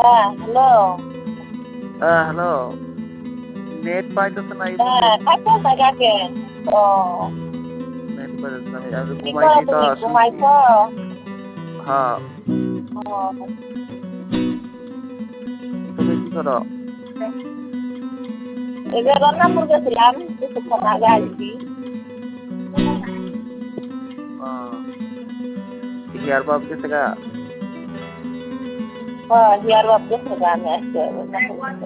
Hello. Hello. Net পাইতেছে না এই জন্য কাটছেন না কেন? ও নেট পাইতেছে না। আমি কি করো ঘুমাইছি তো তুমি? শুইছি। ঘুমাইছো? হ্যাঁ। ও তুমি কি করো? এই যে রংপুর গেছিলাম কিছুক্ষণ আগে আসছি। হিয়ার বাপ গেছে গা? হিয়ার বাপ গেছে আমি আসতে